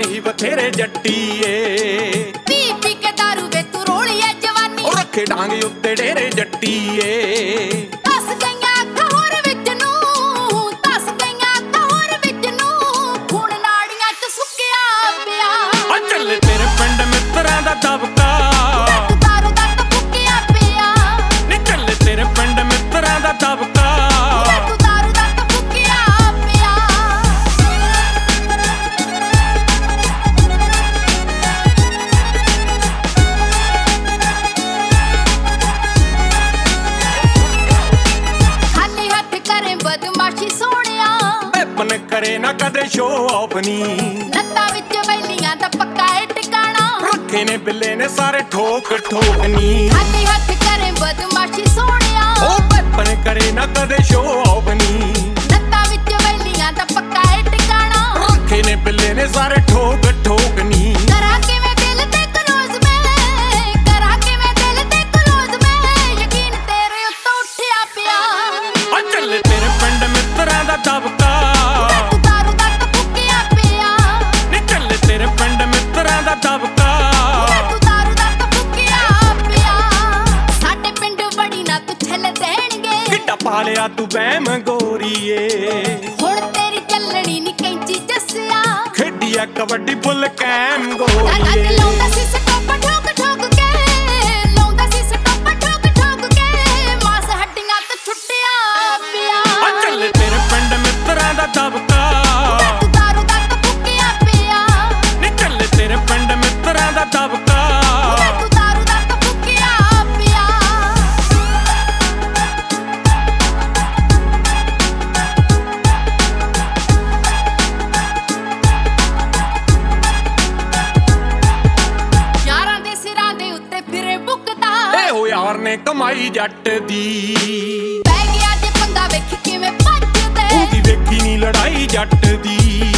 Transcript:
ਨੀ ਬਥੇਰੇ ਜੱਟੀਏ ਪੀ ਪੀ ਕੇ ਦਾਰੂ ਵੇ ਤੂੰ ਰੋਲੀ ਐ ਜਵਾਨੀ ਉਹ ਰੱਖੇ ਡਾਂਗੇ ਉੱਤੇ ਡੇਰੇ ਜੱਟੀਏ ਦੱਸ ਗਈਆਂ ਅੱਖਾਂ ਹੋਰ ਵਿੱਚ ਨੂੰ ਦੱਸ ਗਈਆਂ ਅੱਖਾਂ ਹੋਰ ਵਿੱਚ ਨੂੰ ਖੂਨ ਨਾੜੀਆਂ 'ਚ ਸੁੱਕਿਆ ਪਿਆ ਆ ਚੱਲੇ ਤੇਰੇ ਪਿੰਡ ਮਿੱਤਰਾਂ ਦਾ ਦਬਕਾ ਤੂੰ ਦਾਰੂ ਦਾ ਤਾਂ ਫੁੱਕਿਆ ਪਿਆ ਨੀ ਚੱਲੇ ਤੇਰੇ ਪਿੰਡ ਮਿੱਤਰਾਂ ਦਾ ਦਬਕਾ ਤੂੰ ਦਾਰੂ ਦਾ ਤਾਂ ਫੁੱਕਿਆ ਪਿਆ ਖਾਲੀ ਹੱਥ ਕਰੇ ਬਦਮਾਸ਼ੀ ਸੋਹਣਿਆ ਐਪਨ ਕਰੇ ਨਾ ਕਦੇ ਸ਼ੋ ਆਫ ਨੀ ਨੱਤਾਂ ਵਿੱਚ ਵੈਲੀਆਂ ਦਾ ਪੱਕਾ ਏ ਟਿਕਾਣਾ ਰੱਖੇ ਨੇ ਬਿੱਲੇ ਨੇ ਸਾਰੇ ਠੋਕ ਠੋਕ ਨੀ ਖਾਲੀ ਹੱਥ ਕਰੇ ਬਦਮਾਸ਼ੀ ਸੋਹਣਿਆ ਉਹ ਐਪਨ ਕਰੇ ਨਾ ਕਦੇ ਸ਼ੋ ਆਫ ਨੀ ਨੱਤਾਂ ਵਿੱਚ ਵੈਲੀਆਂ ਦਾ ਪੱਕਾ ਏ ਟਿਕਾਣਾ ਰੱਖੇ ਨੇ ਬਿੱਲੇ ਨੇ ਸਾਰੇ ਠੋਕ ਠੋਕ ਨੀ ਕਰਾਂ ਕਿਵੇਂ ਦਿਲ ਤੇ ਕਲੋਜ਼ ਮੈਂ ਕਰਾਂ ਕਿਵੇਂ ਦਿਲ ਤੇ ਕਲੋਜ਼ ਮੈਂ ਯਕੀਨ ਤੇਰੇ ਉੱਤੋਂ ਉੱਠਿਆ ਪਿਆ ਆ ਚੱਲੇ ਤੇਰੇ ਪਿੰਡ ਮਿੱਤਰਾਂ ਦਾ ਦਬਕਾ ਤੂੰ ਦਾਰੂ ਦਾ ਤਾਂ ਫੁੱਕਿਆ ਪਿਆ ਨੀ ਚੱਲੇ ਤੇਰੇ ਪਿੰਡ ਮਿੱਤਰਾਂ ਦਾ ਦਬਕਾ ਤੂੰ ਦਾਰੂ ਦਾ ਤਾਂ ਫੁੱਕਿਆ ਪਿਆ ਸਾਡੇ ਪਿੰਡ ਬੜੀ ਨਾ ਤੂੰ ਛੱਲ ਦੇਣਗੇ ਕਿੱਡਾ ਪਾਲਿਆ ਤੂੰ ਬਹਿਮ ਗੋਰੀਏ ਹੁਣ ਤੇਰੀ ਚੱਲਣੀ ਨੀ ਕੈਂਚੀ ਜੱਸਿਆ ਖੇਡੀਆ ਕਬੱਡੀ ਫੁੱਲ ਕੈਮ ਤਾਂ ਗੋਰੀਏ ਲਾਉਂਦਾ ਸੀ ਸਟੋਪ ਠੋਕ ਠੋਕ ਕੇ ਲਾਉਂਦਾ ਸੀ ਸਟੋਪ ਠੋਕ ਠੋਕ ਕੇ ਮਾਸ ਹੱਡੀਆਂ ਤੋਂ ਛੁੱਟਿਆ ਪਿਆ ਆ ਚੱਲੇ ਤੇਰੇ ਪਿੰਡ ਮਿੱਤਰਾਂ ਦਾ ਦਬਕਾ ਤੂੰ ਦਾਰੂ ਦਾ ਤਾਂ ਫੁੱਕਿਆ ਪਿਆ ਨੀ ਚੱਲੇ ਤੇਰੇ ਪਿੰਡ ਮਿੱਤਰਾਂ ਦਾ ਦਬਕਾ ਤੂੰ ਦਾਰੂ ਦਾ ਤਾਂ ਫੁੱਕਿਆ ਪਿਆ ਯਾਰਾਂ ਦੇ ਸਿਰਾਂ ਦੇ ਉੱਤੇ ਫਿਰੇ ਬੁੱਕਦਾ ਇਹੋ ਯਾਰ ਨੇ ਕਮਾਈ ਜੱਟ ਦੀ ਪੈ ਗਿਆ ਜੇ ਪੰਗਾ ਵੇਖ ਕਿਵੇਂ ਭੱਜਦੇ ਉਹਦੀ ਵੇਖੀ ਨੀ ਲੜਾਈ ਜੱਟ ਦੀ